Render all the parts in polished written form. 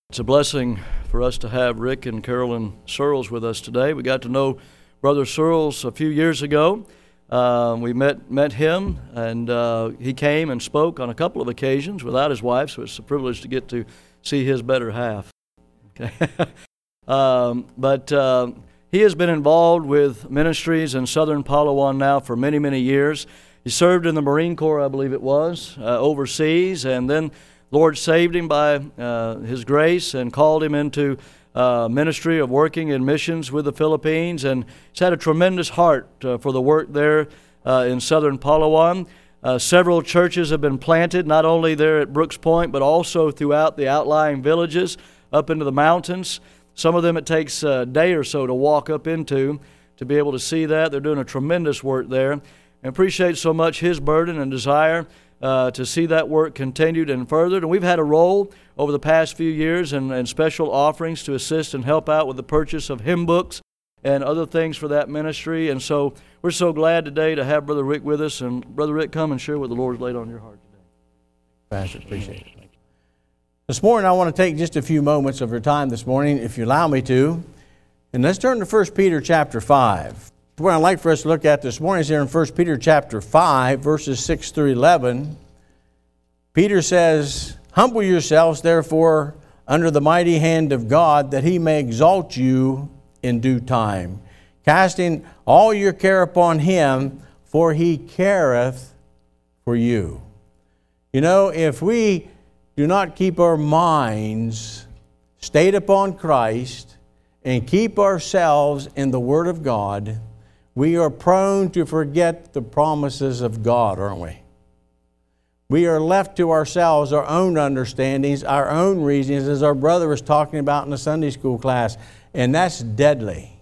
It's a blessing for us to have Rick and Carolyn Searles with us today. We got to know Brother Searles a few years ago. We met him, and he came and spoke on a couple of occasions without his wife, so it's a privilege to get to see his better half. Okay. But he has been involved with ministries in southern Palawan now for many, many years. He served in the Marine Corps, I believe it was, overseas, and then Lord saved him by His grace and called him into ministry of working in missions with the Philippines, and he's had a tremendous heart for the work there in southern Palawan. Several churches have been planted, not only there at Brooks Point, but also throughout the outlying villages up into the mountains. Some of them it takes a day or so to walk up into to be able to see that. They're doing a tremendous work there. And appreciate so much his burden and desire to see that work continued and furthered. And we've had a role over the past few years in special offerings to assist and help out with the purchase of hymn books and other things for that ministry. And so we're so glad today to have Brother Rick with us. And Brother Rick, come and share what the Lord's laid on your heart today. Pastor, appreciate it. This morning I want to take just a few moments of your time this morning, if you allow me to. And let's turn to 1 Peter chapter 5. What I'd like for us to look at this morning is here in 1 Peter chapter 5, verses 6 through 11. Peter says, "Humble yourselves, therefore, under the mighty hand of God, that He may exalt you in due time, casting all your care upon Him, for He careth for you." You know, if we do not keep our minds stayed upon Christ and keep ourselves in the Word of God, we are prone to forget the promises of God, aren't we? We are left to ourselves, our own understandings, our own reasons, as our brother was talking about in the Sunday school class. And that's deadly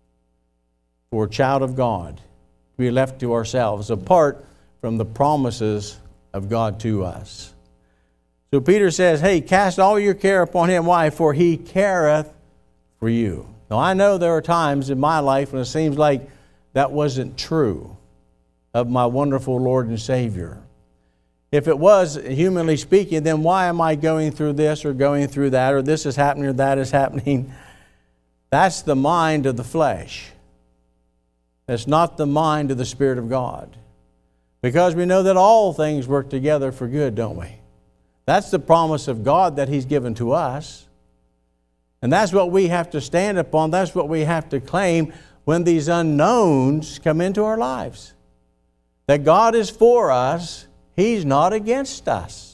for a child of God to be left to ourselves, apart from the promises of God to us. So Peter says, hey, cast all your care upon Him. Why? For He careth for you. Now, I know there are times in my life when it seems like that wasn't true of my wonderful Lord and Savior. If it was, humanly speaking, then why am I going through this or going through that, or this is happening or that is happening? That's the mind of the flesh. That's not the mind of the Spirit of God. Because we know that all things work together for good, don't we? That's the promise of God that He's given to us. And that's what we have to stand upon. That's what we have to claim when these unknowns come into our lives. That God is for us, He's not against us.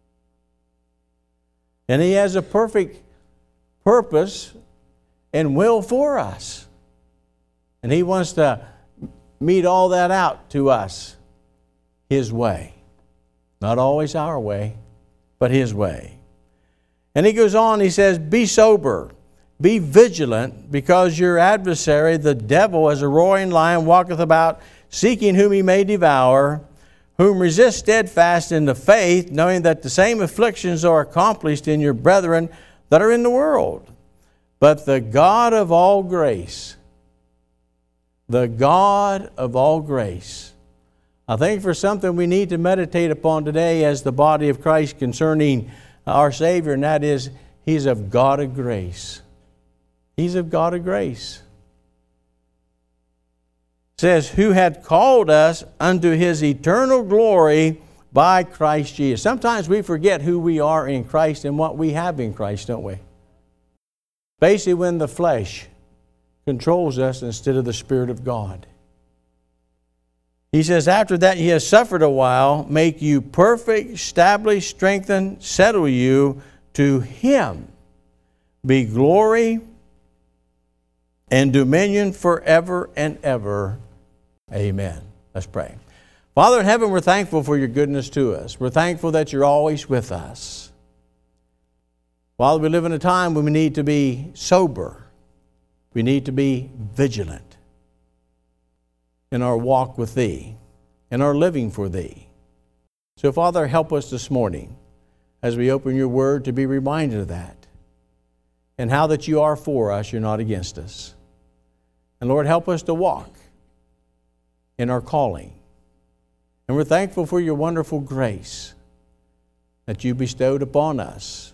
And He has a perfect purpose and will for us. And He wants to mete all that out to us His way. Not always our way, but His way. And he goes on, he says, be sober. Be vigilant, because your adversary, the devil, as a roaring lion, walketh about, seeking whom he may devour, whom resist steadfast in the faith, knowing that the same afflictions are accomplished in your brethren that are in the world. But the God of all grace, I think for something we need to meditate upon today as the body of Christ concerning our Savior, and that is, He's of God of grace. He's of God of grace. It says, who had called us unto His eternal glory by Christ Jesus. Sometimes we forget who we are in Christ and what we have in Christ, don't we? Basically, when the flesh controls us instead of the Spirit of God. He says, after that He has suffered a while, make you perfect, establish, strengthen, settle you. To Him be glory and dominion forever and ever. Amen. Let's pray. Father in heaven, we're thankful for your goodness to us. We're thankful that you're always with us. Father, we live in a time when we need to be sober. We need to be vigilant in our walk with Thee, in our living for Thee. So, Father, help us this morning as we open your word to be reminded of that. And how that you are for us, you're not against us. And Lord, help us to walk in our calling. And we're thankful for your wonderful grace that you bestowed upon us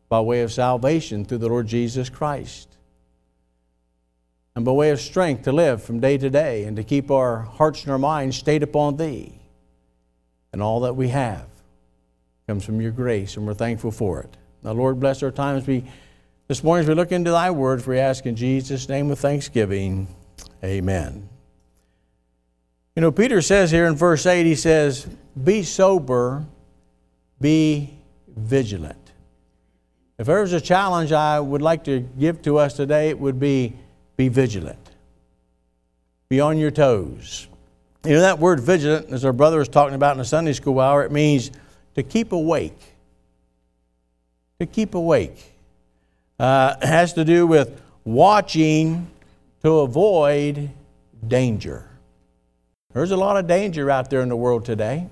by way of salvation through the Lord Jesus Christ, and by way of strength to live from day to day and to keep our hearts and our minds stayed upon Thee. And all that we have comes from Your grace, and we're thankful for it. Now, Lord, bless our times. This morning as we look into Thy words, we ask in Jesus' name with thanksgiving. Amen. You know, Peter says here in verse 8, he says, be sober, be vigilant. If there was a challenge I would like to give to us today, it would be vigilant. Be on your toes. You know, that word vigilant, as our brother was talking about in the Sunday school hour, it means to keep awake. To keep awake. It has to do with watching to avoid danger. There's a lot of danger out there in the world today.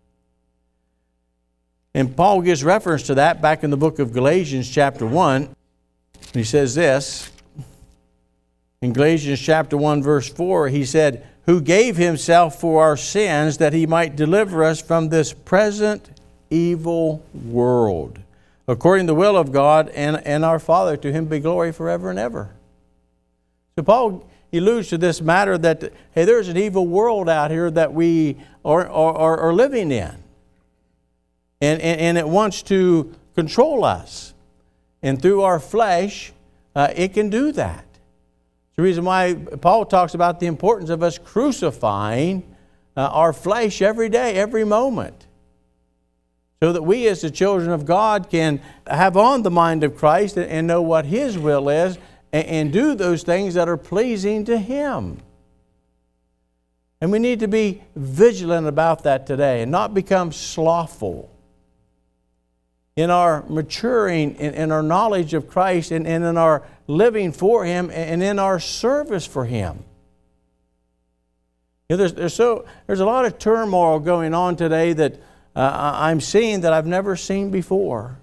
And Paul gives reference to that back in the book of Galatians chapter 1. He says this, in Galatians chapter 1 verse 4, he said, who gave Himself for our sins that He might deliver us from this present evil world, according to the will of God and our Father. To Him be glory forever and ever. So Paul alludes to this matter that, hey, there's an evil world out here that we are living in. And it wants to control us. And through our flesh, it can do that. It's the reason why Paul talks about the importance of us crucifying our flesh every day, every moment, so that we as the children of God can have on the mind of Christ and know what His will is and do those things that are pleasing to Him. And we need to be vigilant about that today and not become slothful in our maturing, in our knowledge of Christ, and in our living for Him, and in our service for Him. You know, there's a lot of turmoil going on today that I'm seeing that I've never seen before.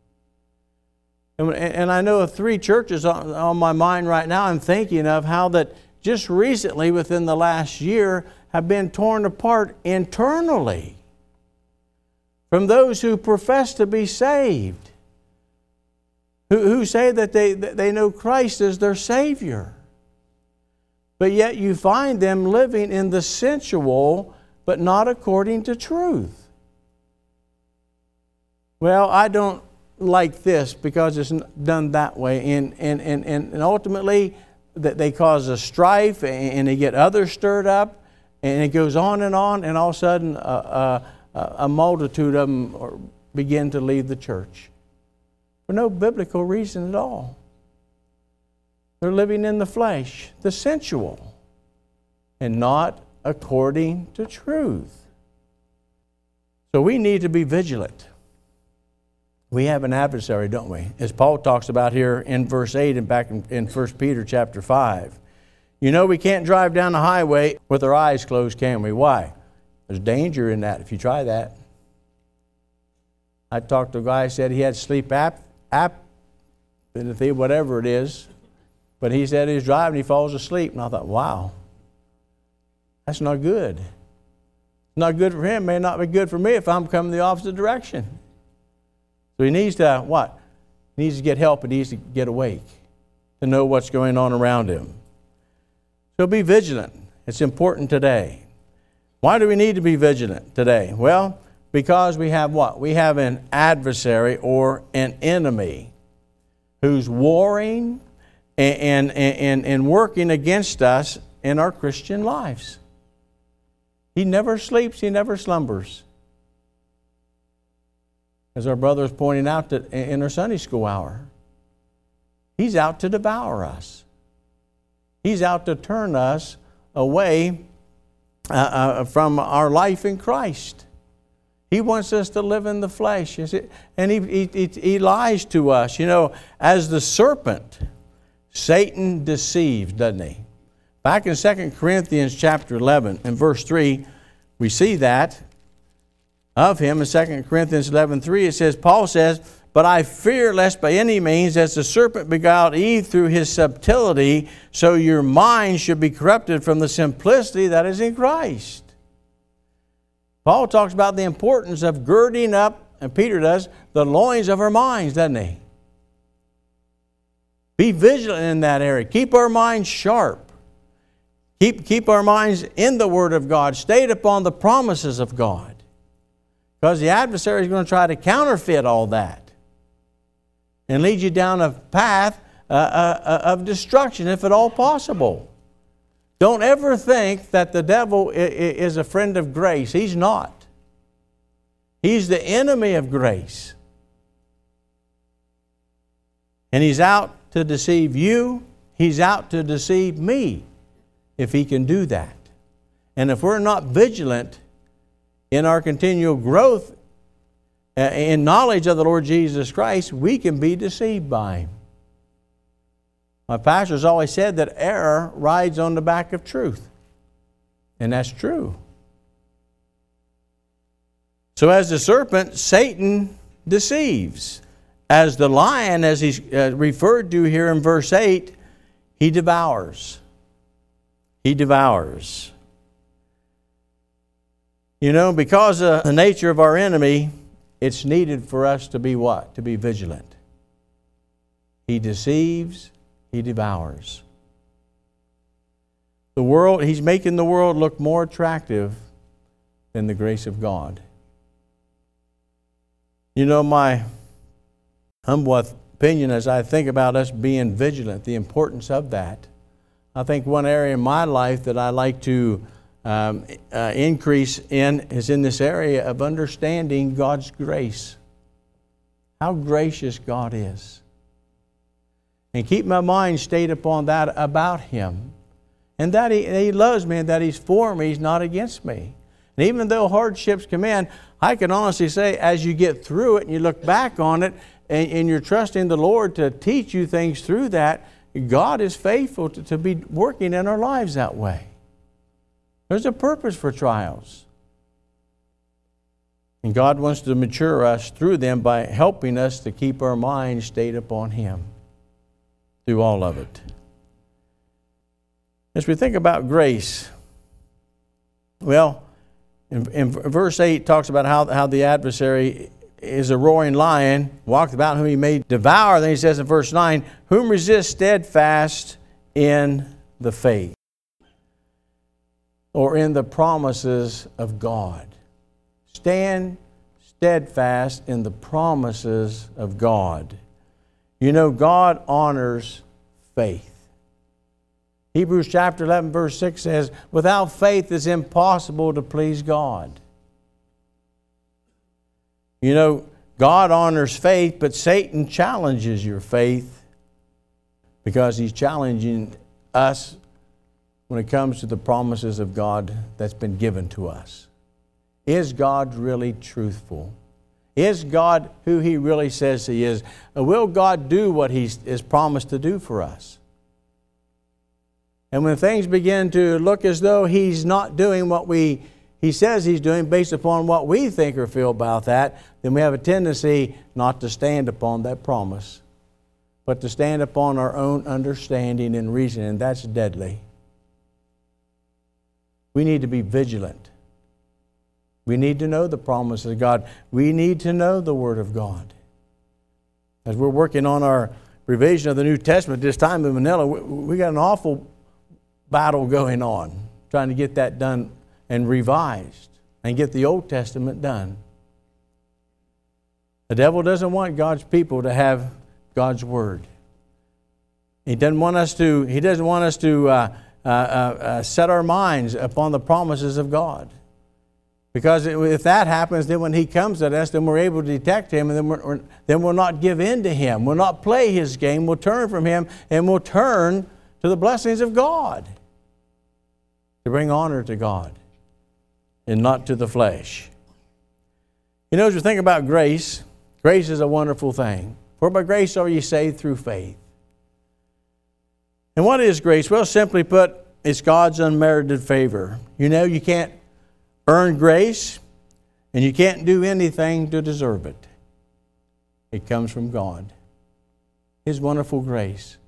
And I know of 3 churches on my mind right now I'm thinking of how that just recently, within the last year, have been torn apart internally from those who profess to be saved, who say that they know Christ as their Savior. But yet you find them living in the sensual, but not according to truth. Well, I don't like this because it's done that way. And ultimately, they cause a strife, and they get others stirred up, and it goes on, and all of a sudden a multitude of them begin to leave the church for no biblical reason at all. They're living in the flesh, the sensual, and not according to truth. So we need to be vigilant. We have an adversary, don't we? As Paul talks about here in verse 8 and back in 1 Peter chapter 5. You know, we can't drive down the highway with our eyes closed, can we? Why? There's danger in that if you try that. I talked to a guy who said he had sleep apnea, whatever it is. But he said he's driving, he falls asleep. And I thought, wow, that's not good. Not good for him, may not be good for me if I'm coming the opposite direction. So he needs to, what? He needs to get help, he needs to get awake, to know what's going on around him. So be vigilant. It's important today. Why do we need to be vigilant today? Well, because we have what? We have an adversary or an enemy who's warring and working against us in our Christian lives. He never sleeps, he never slumbers. As our brother was pointing out in our Sunday school hour, he's out to devour us. He's out to turn us away from our life in Christ. He wants us to live in the flesh. And he lies to us. You know, as the serpent, Satan deceives, doesn't he? Back in 2 Corinthians chapter 11 and verse 3, we see that of him. In 2 Corinthians 11:3, it says, Paul says, but I fear lest by any means, as the serpent beguiled Eve through his subtlety, so your mind should be corrupted from the simplicity that is in Christ. Paul talks about the importance of girding up, and Peter does, the loins of our minds, doesn't he? Be vigilant in that area. Keep our minds sharp. Keep our minds in the Word of God, stayed upon the promises of God. Because the adversary is going to try to counterfeit all that and lead you down a path of destruction, if at all possible. Don't ever think that the devil is a friend of grace. He's not. He's the enemy of grace. And he's out to deceive you. He's out to deceive me, if he can do that. And if we're not vigilant in our continual growth in knowledge of the Lord Jesus Christ, we can be deceived by him. My pastor's always said that error rides on the back of truth. And that's true. So as the serpent, Satan deceives. As the lion, as he's referred to here in verse 8, he devours. He devours. You know, because of the nature of our enemy, it's needed for us to be what? To be vigilant. He deceives, he devours. The world, he's making the world look more attractive than the grace of God. You know, my humble opinion as I think about us being vigilant, the importance of that, I think one area in my life that I like to increase in is in this area of understanding God's grace. How gracious God is. And keep my mind stayed upon that about Him. And that He loves me and that He's for me, He's not against me. And even though hardships come in, I can honestly say as you get through it and you look back on it and you're trusting the Lord to teach you things through that, God is faithful to be working in our lives that way. There's a purpose for trials. And God wants to mature us through them by helping us to keep our minds stayed upon Him through all of it. As we think about grace, well, in verse 8 talks about how the adversary is a roaring lion, walked about whom he may devour. Then he says in verse 9, whom resist steadfast in the faith, or in the promises of God. Stand steadfast in the promises of God. You know, God honors faith. Hebrews chapter 11 verse 6 says, without faith it's impossible to please God. You know, God honors faith, but Satan challenges your faith because he's challenging us when it comes to the promises of God that's been given to us. Is God really truthful? Is God who He really says He is? Will God do what He is promised to do for us? And when things begin to look as though He's not doing what He says He's doing based upon what we think or feel about that, then we have a tendency not to stand upon that promise, but to stand upon our own understanding and reason, and that's deadly. We need to be vigilant. We need to know the promises of God. We need to know the Word of God. As we're working on our revision of the New Testament this time in Manila, we got an awful battle going on, trying to get that done and revised and get the Old Testament done. The devil doesn't want God's people to have God's Word. He doesn't want us to set our minds upon the promises of God. Because if that happens, then when He comes at us, then we're able to detect Him, and then we'll not give in to Him. We'll not play His game. We'll turn from Him, and we'll turn to the blessings of God to bring honor to God and not to the flesh. You know, as we think about grace, grace is a wonderful thing. For by grace are ye saved through faith. And what is grace? Well, simply put, it's God's unmerited favor. You know, you can't earn grace, and you can't do anything to deserve it. It comes from God. His wonderful grace.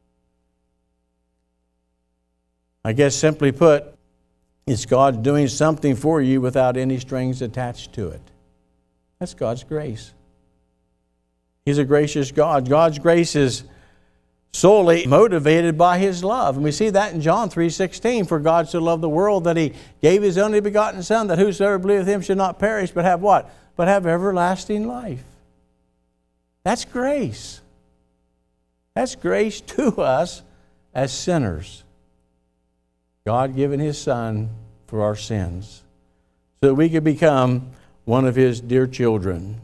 I guess simply put, it's God doing something for you without any strings attached to it. That's God's grace. He's a gracious God. God's grace is solely motivated by His love. And we see that in John 3:16. For God so loved the world that He gave His only begotten Son, that whosoever believeth Him should not perish, but have what? But have everlasting life. That's grace. That's grace to us as sinners. God giving His Son for our sins, so that we could become one of His dear children.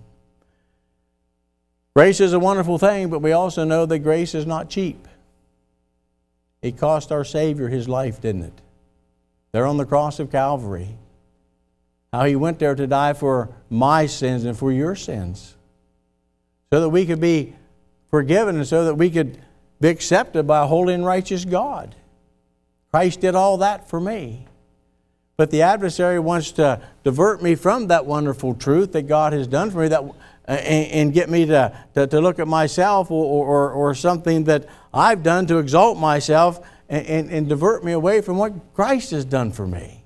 Grace is a wonderful thing, but we also know that grace is not cheap. It cost our Savior His life, didn't it? There on the cross of Calvary. How He went there to die for my sins and for your sins, so that we could be forgiven and so that we could be accepted by a holy and righteous God. Christ did all that for me. But the adversary wants to divert me from that wonderful truth that God has done for me, and get me to look at myself or something that I've done to exalt myself and divert me away from what Christ has done for me.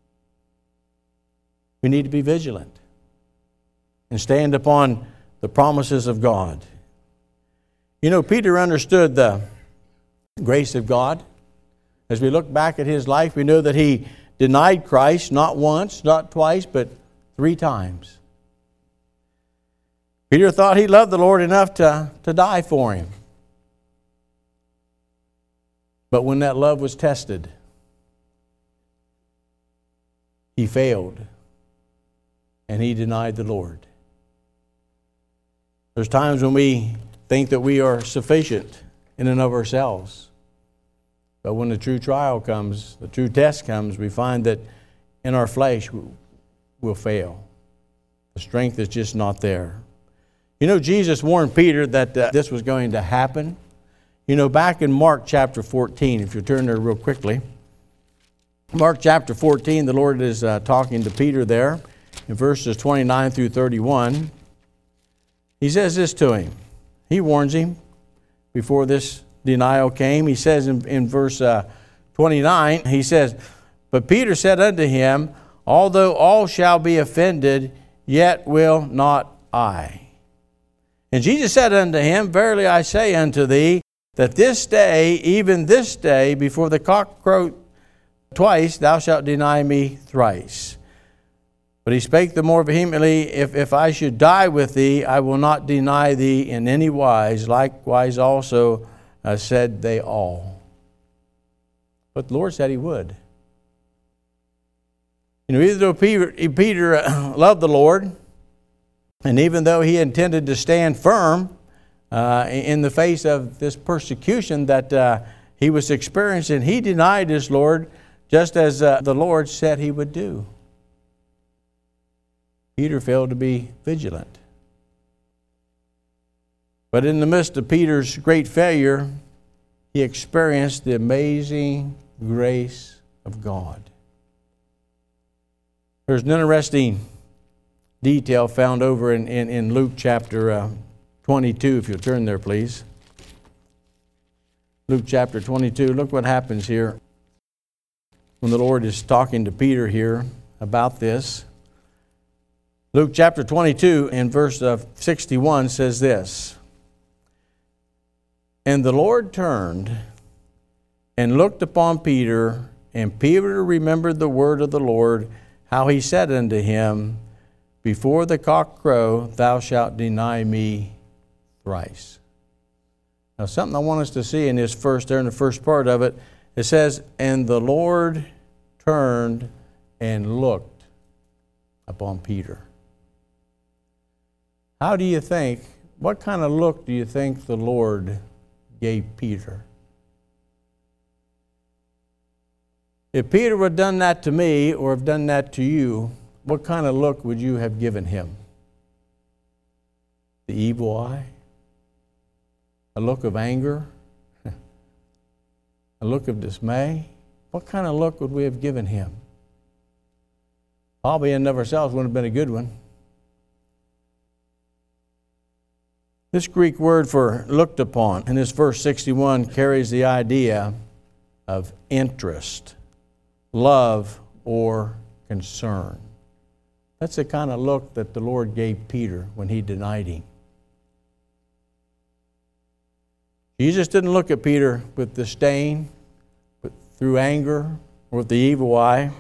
We need to be vigilant and stand upon the promises of God. You know, Peter understood the grace of God. As we look back at his life, we know that he denied Christ not once, not twice, but 3 times. Peter thought he loved the Lord enough to die for Him. But when that love was tested, he failed and he denied the Lord. There's times when we think that we are sufficient in and of ourselves. But when the true trial comes, the true test comes, we find that in our flesh we'll fail. The strength is just not there. You know, Jesus warned Peter that this was going to happen. You know, back in Mark chapter 14, if you turn there real quickly. Mark chapter 14, the Lord is talking to Peter there in verses 29 through 31. He says this to him. He warns him before this denial came. He says in verse 29, he says, "But Peter said unto him, Although all shall be offended, yet will not I. And Jesus said unto him, Verily I say unto thee, that this day, even this day, before the cock crow twice, thou shalt deny me thrice. But he spake the more vehemently, If I should die with thee, I will not deny thee in any wise. Likewise also said they all." But the Lord said He would. You know, even though Peter loved the Lord, and even though he intended to stand firm in the face of this persecution that he was experiencing, he denied his Lord just as the Lord said He would do. Peter failed to be vigilant. But in the midst of Peter's great failure, he experienced the amazing grace of God. There's an interesting detail found over in Luke chapter 22, if you'll turn there, please. Luke chapter 22, look what happens here when the Lord is talking to Peter here about this. Luke chapter 22 in verse 61 says this, "And the Lord turned and looked upon Peter, and Peter remembered the word of the Lord, how He said unto him, Before the cock crow, thou shalt deny me thrice." Now, something I want us to see in this there in the first part of it, it says, "And the Lord turned and looked upon Peter." How do you think, what kind of look do you think the Lord gave Peter? If Peter would have done that to me or have done that to you, what kind of look would you have given him? The evil eye? A look of anger? A look of dismay? What kind of look would we have given him? Probably in and of ourselves wouldn't have been a good one. This Greek word for looked upon in this verse 61 carries the idea of interest, love, or concern. That's the kind of look that the Lord gave Peter when He denied Him. Jesus didn't look at Peter with disdain, but through anger, or with the evil eye.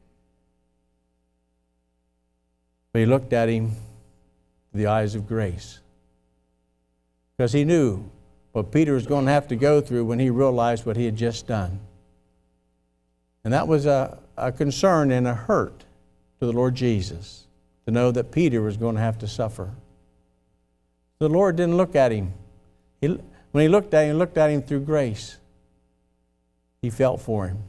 But he looked at him with the eyes of grace. Because he knew what Peter was going to have to go through when he realized what he had just done. And that was a concern and a hurt to the Lord Jesus, to know that Peter was going to have to suffer. The Lord didn't look at him. When he looked at him through grace. He felt for him.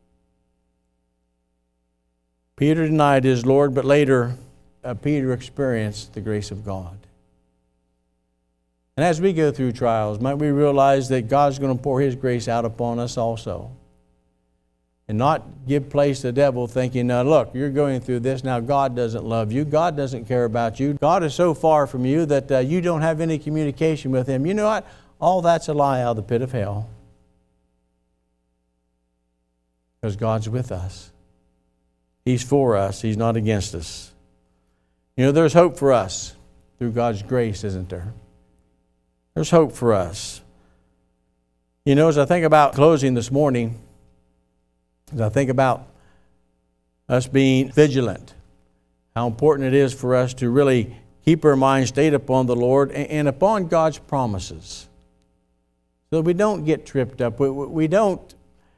Peter denied his Lord, but later Peter experienced the grace of God. And as we go through trials, might we realize that God's going to pour His grace out upon us also. And not give place to the devil thinking, now look, you're going through this, now God doesn't love you, God doesn't care about you, God is so far from you that you don't have any communication with Him. You know what? All that's a lie out of the pit of hell. Because God's with us. He's for us, He's not against us. You know, there's hope for us through God's grace, isn't there? There's hope for us. You know, as I think about closing this morning, as I think about us being vigilant, how important it is for us to really keep our minds stayed upon the Lord and upon God's promises, so that we don't get tripped up. We don't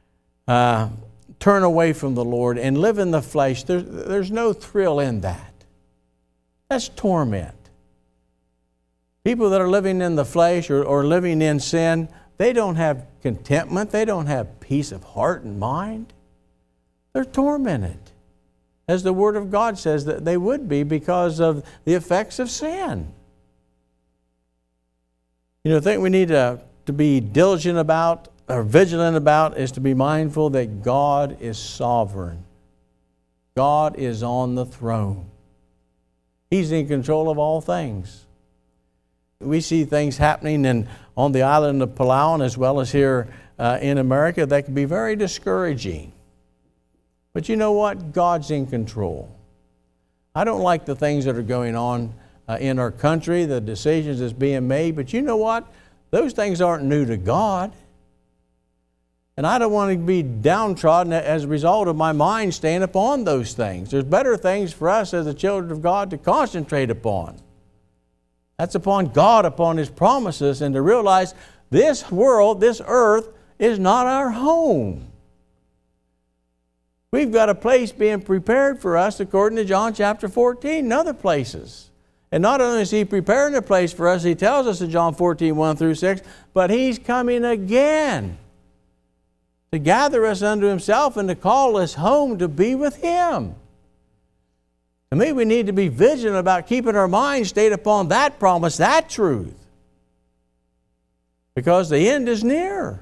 turn away from the Lord and live in the flesh. There's no thrill in that. That's torment. People that are living in the flesh or living in sin, they don't have contentment. They don't have peace of heart and mind. They're tormented, as the Word of God says that they would be because of the effects of sin. You know, the thing we need to be diligent about or vigilant about is to be mindful that God is sovereign. God is on the throne. He's in control of all things. We see things happening on the island of Palau as well as here in America that can be very discouraging. But you know what? God's in control. I don't like the things that are going on in our country, the decisions that's being made, but you know what? Those things aren't new to God. And I don't want to be downtrodden as a result of my mind staying upon those things. There's better things for us as the children of God to concentrate upon. That's upon God, upon His promises, and to realize this world, this earth, is not our home. We've got a place being prepared for us according to John chapter 14 and other places. And not only is He preparing a place for us, He tells us in John 14, 1 through 6, but He's coming again to gather us unto Himself and to call us home to be with Him. To me, we need to be vigilant about keeping our minds stayed upon that promise, that truth. Because the end is near.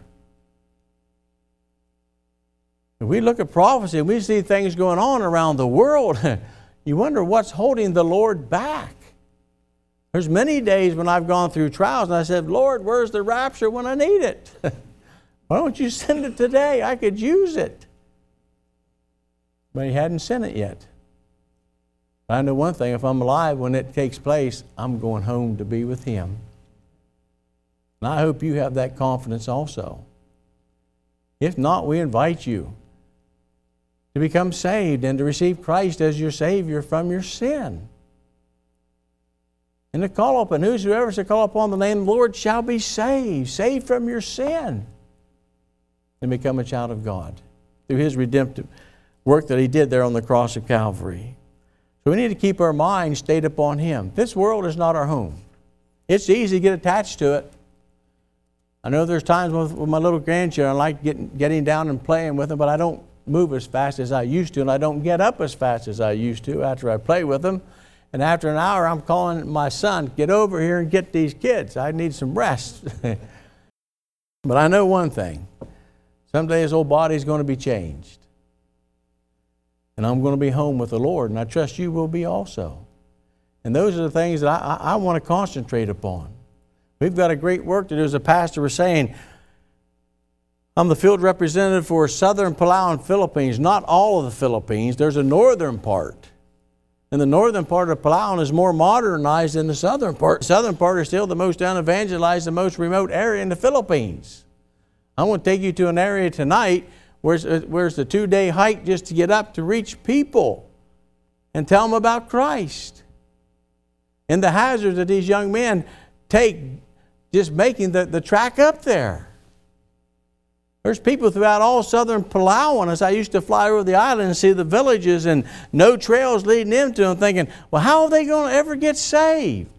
If we look at prophecy and we see things going on around the world, you wonder what's holding the Lord back. There's many days when I've gone through trials and I said, Lord, where's the rapture when I need it? Why don't you send it today? I could use it. But He hadn't sent it yet. I know one thing, if I'm alive when it takes place, I'm going home to be with Him. And I hope you have that confidence also. If not, we invite you to become saved and to receive Christ as your Savior from your sin. And to call upon whosoever shall call upon the name of the Lord shall be saved, saved from your sin, and become a child of God through His redemptive work that He did there on the cross of Calvary. So we need to keep our minds stayed upon Him. This world is not our home. It's easy to get attached to it. I know there's times with my little grandchildren, I like getting down and playing with them, but I don't move as fast as I used to, and I don't get up as fast as I used to after I play with them. And after an hour, I'm calling my son, get over here and get these kids. I need some rest. But I know one thing. Someday his old body's going to be changed. And I'm going to be home with the Lord, and I trust you will be also. And those are the things that I want to concentrate upon. We've got a great work to do. As a pastor was saying, I'm the field representative for southern Palau and Philippines. Not all of the Philippines. There's a northern part. And the northern part of Palawan is more modernized than the southern part. The southern part is still the most unevangelized, the most remote area in the Philippines. I want to take you to an area tonight where's the 2-day hike just to get up to reach people and tell them about Christ. And the hazards that these young men take just making the track up there. There's people throughout all southern Palawan, as I used to fly over the island and see the villages and no trails leading into them, thinking, well, how are they going to ever get saved?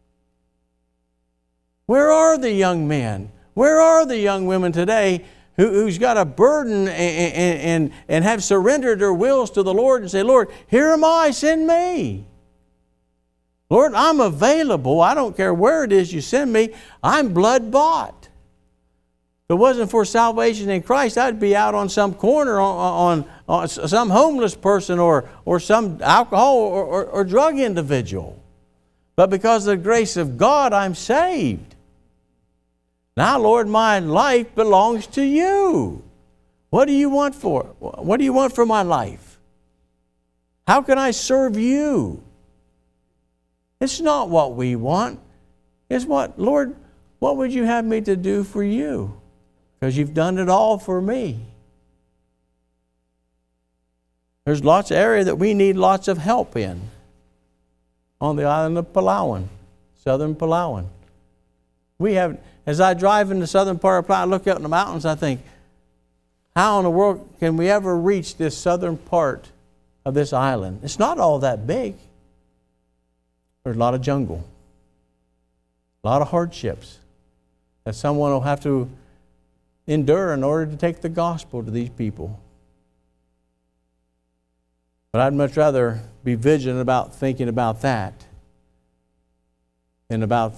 Where are the young men? Where are the young women today who's got a burden and have surrendered their wills to the Lord and say, Lord, here am I, send me. Lord, I'm available. I don't care where it is you send me. I'm blood bought. If it wasn't for salvation in Christ, I'd be out on some corner on some homeless person or some alcohol or drug individual. But because of the grace of God, I'm saved. Now, Lord, my life belongs to you. What do you want for it? What do you want for my life? How can I serve you? It's not what we want. It's what, Lord, what would you have me to do for you? Because you've done it all for me. There's lots of area that we need lots of help in on the island of Palawan, southern Palawan. We have, as I drive in the southern part of Palawan, I look out in the mountains, I think, how in the world can we ever reach this southern part of this island? It's not all that big. There's a lot of jungle, a lot of hardships that someone will have to endure in order to take the gospel to these people. But I'd much rather be vigilant about thinking about that than about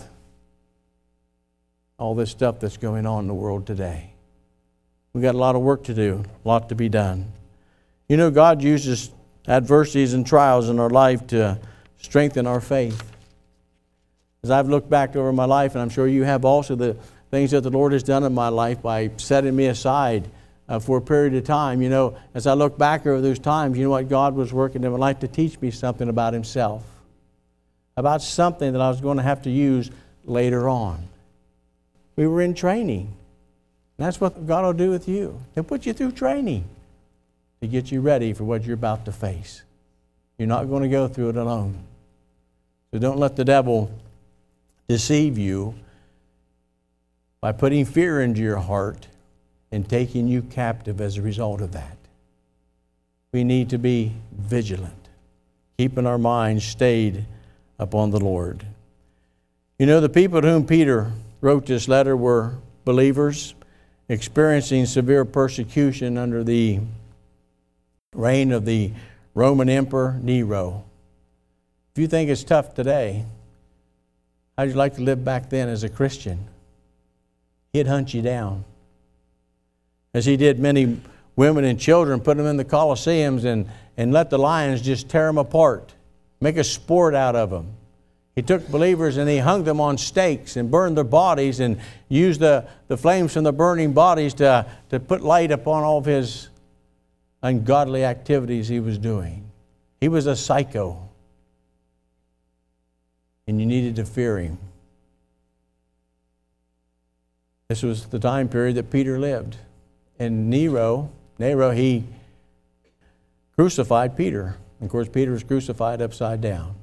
all this stuff that's going on in the world today. We've got a lot of work to do, a lot to be done. You know, God uses adversities and trials in our life to strengthen our faith. As I've looked back over my life, and I'm sure you have also, the things that the Lord has done in my life by setting me aside for a period of time. You know, as I look back over those times, you know what? God was working in my life to teach me something about Himself, about something that I was going to have to use later on. We were in training. And that's what God will do with you. He'll put you through training to get you ready for what you're about to face. You're not going to go through it alone. So don't let the devil deceive you by putting fear into your heart and taking you captive as a result of that. We need to be vigilant, keeping our minds stayed upon the Lord. You know, the people to whom Peter wrote this letter were believers experiencing severe persecution under the reign of the Roman Emperor Nero. If you think it's tough today, how'd you like to live back then as a Christian? He'd hunt you down. As he did many women and children, put them in the Colosseums and let the lions just tear them apart, make a sport out of them. He took believers and he hung them on stakes and burned their bodies and used the flames from the burning bodies to put light upon all of his ungodly activities he was doing. He was a psycho. And you needed to fear him. This was the time period that Peter lived. And Nero, he crucified Peter. Of course, Peter was crucified upside down.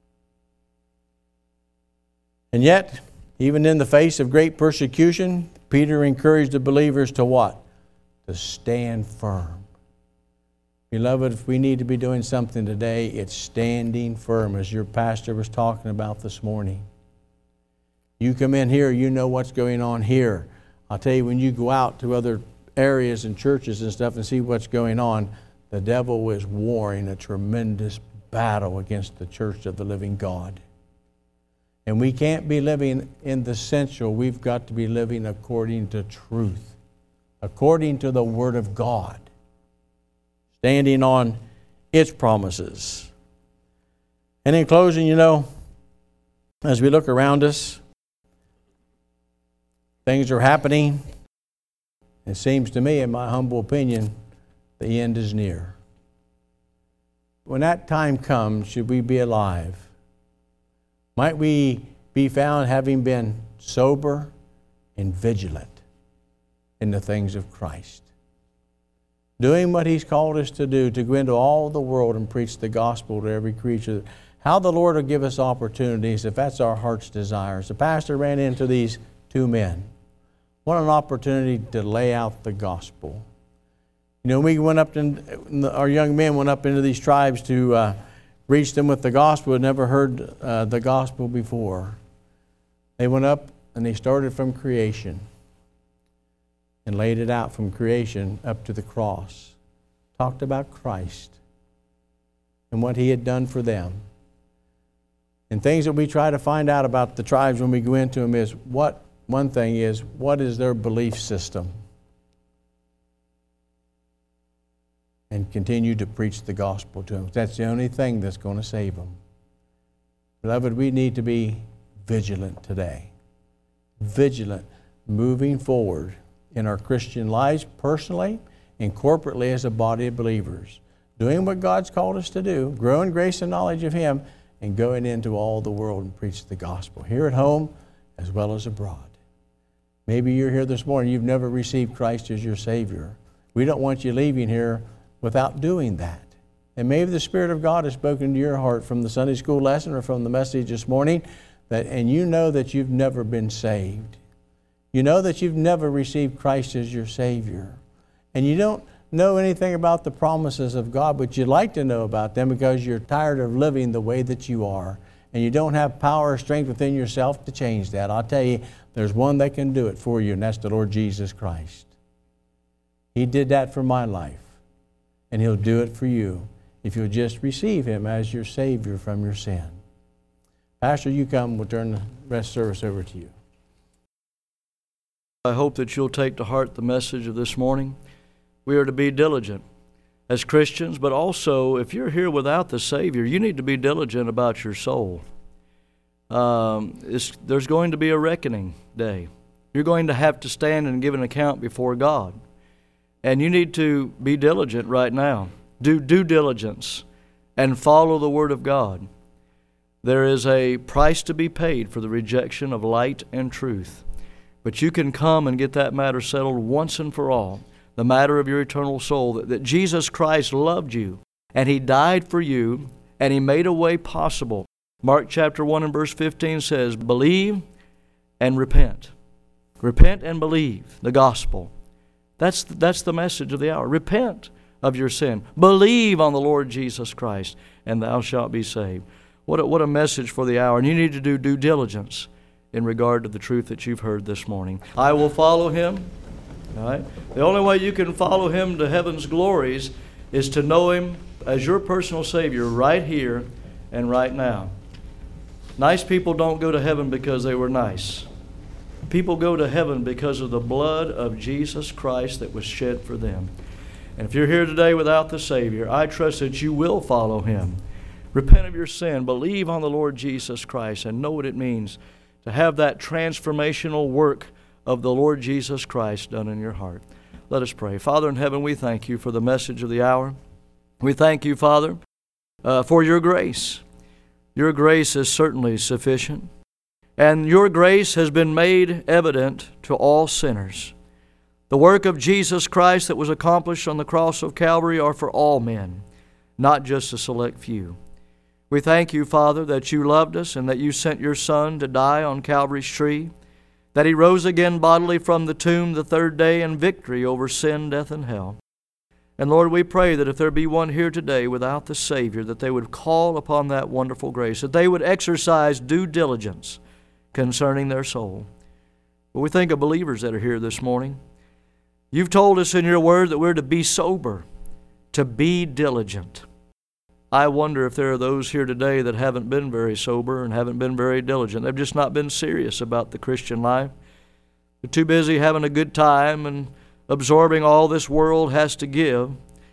And yet, even in the face of great persecution, Peter encouraged the believers to what? To stand firm. Beloved, if we need to be doing something today, it's standing firm, as your pastor was talking about this morning. You come in here, you know what's going on here. I'll tell you, when you go out to other areas and churches and stuff and see what's going on, the devil is warring a tremendous battle against the church of the living God. And we can't be living in the sensual. We've got to be living according to truth, according to the Word of God, standing on its promises. And in closing, you know, as we look around us, things are happening. It seems to me, in my humble opinion, the end is near. when that time comes, should we be alive, might we be found having been sober and vigilant in the things of Christ, doing what He's called us to do, to go into all the world and preach the gospel to every creature. How the Lord will give us opportunities if that's our heart's desires. The pastor ran into these two men. What an opportunity to lay out the gospel. You know, we went up our young men went up into these tribes to reach them with the gospel. Had never heard the gospel before. They went up and they started from creation and laid it out from creation up to the cross. Talked about Christ and what He had done for them. And things that we try to find out about the tribes when we go into them is what is their belief system? And continue to preach the gospel to them. That's the only thing that's going to save them. Beloved, we need to be vigilant today. Vigilant, moving forward in our Christian lives personally and corporately as a body of believers. Doing what God's called us to do, growing grace and knowledge of Him, and going into all the world and preach the gospel, here at home as well as abroad. Maybe you're here this morning, you've never received Christ as your Savior. We don't want you leaving here without doing that. And maybe the Spirit of God has spoken to your heart from the Sunday school lesson or from the message this morning, and you know that you've never been saved. You know that you've never received Christ as your Savior. And you don't know anything about the promises of God, but you'd like to know about them because you're tired of living the way that you are. And you don't have power or strength within yourself to change that. I'll tell you, there's one that can do it for you, and that's the Lord Jesus Christ. He did that for my life, and He'll do it for you if you'll just receive Him as your Savior from your sin. Pastor, you come. We'll turn the rest of the service over to you. I hope that you'll take to heart the message of this morning. We are to be diligent as Christians, but also if you're here without the Savior, you need to be diligent about your soul. There's going to be a reckoning day. You're going to have to stand and give an account before God. And you need to be diligent right now. Do due diligence and follow the Word of God. There is a price to be paid for the rejection of light and truth. But you can come and get that matter settled once and for all. The matter of your eternal soul, that Jesus Christ loved you, and He died for you, and He made a way possible. Mark chapter 1 and verse 15 says, believe and repent. Repent and believe the gospel. That's the message of the hour. Repent of your sin. Believe on the Lord Jesus Christ, and thou shalt be saved. What a message for the hour. And you need to do due diligence in regard to the truth that you've heard this morning. I will follow Him. All right? The only way you can follow Him to heaven's glories is to know Him as your personal Savior right here and right now. Nice people don't go to heaven because they were nice. People go to heaven because of the blood of Jesus Christ that was shed for them. And if you're here today without the Savior, I trust that you will follow Him. Repent of your sin, believe on the Lord Jesus Christ, and know what it means to have that transformational work of the Lord Jesus Christ done in your heart. Let us pray. Father in heaven, we thank You for the message of the hour. We thank You, Father, for Your grace. Your grace is certainly sufficient. And Your grace has been made evident to all sinners. The work of Jesus Christ that was accomplished on the cross of Calvary are for all men, not just a select few. We thank You, Father, that You loved us and that You sent Your Son to die on Calvary's tree, that He rose again bodily from the tomb the third day in victory over sin, death, and hell. And Lord, we pray that if there be one here today without the Savior, that they would call upon that wonderful grace, that they would exercise due diligence concerning their soul. But we think of believers that are here this morning. You've told us in Your Word that we're to be sober, to be diligent. I wonder if there are those here today that haven't been very sober and haven't been very diligent. They've just not been serious about the Christian life. They're too busy having a good time and absorbing all this world has to give.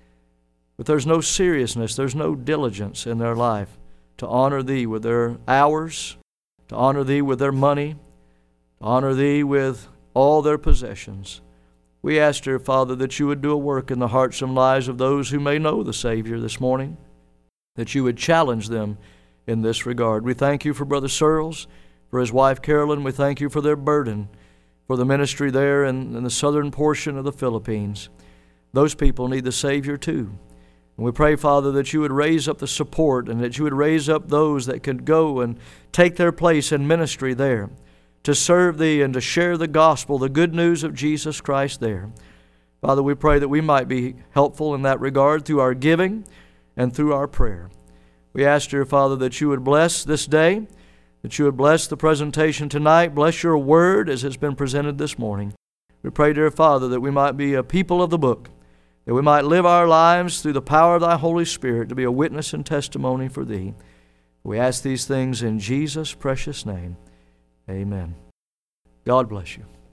But there's no seriousness, there's no diligence in their life to honor Thee with their hours, to honor Thee with their money, to honor Thee with all their possessions. We ask, dear Father, that You would do a work in the hearts and lives of those who may know the Savior this morning. that you would challenge them in this regard. We thank you for Brother Searles, for his wife Carolyn. We thank you for their burden, for the ministry there in the southern portion of the Philippines. Those people need the Savior too. And we pray, Father, that you would raise up the support and that you would raise up those that could go and take their place in ministry there, to serve Thee and to share the gospel, the good news of Jesus Christ there. Father, we pray that we might be helpful in that regard through our giving and through our prayer. We ask, dear Father, that you would bless this day, that you would bless the presentation tonight, bless your word as it's been presented this morning. We pray, dear Father, that we might be a people of the book, that we might live our lives through the power of Thy Holy Spirit to be a witness and testimony for Thee. We ask these things in Jesus' precious name. Amen. God bless you.